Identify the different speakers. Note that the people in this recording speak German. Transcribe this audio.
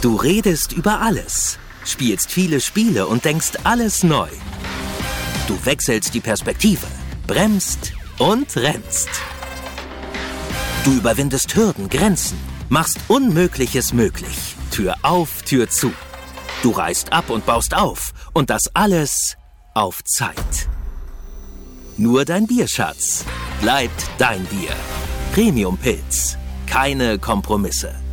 Speaker 1: Du redest über alles, spielst viele Spiele und denkst alles neu. Du wechselst die Perspektive, bremst und rennst. Du überwindest Hürden, Grenzen, machst Unmögliches möglich. Tür auf, Tür zu. Du reißt ab und baust auf. Und das alles auf Zeit. Nur dein Bierschatz bleibt dein Bier. Premium Pils. Keine Kompromisse.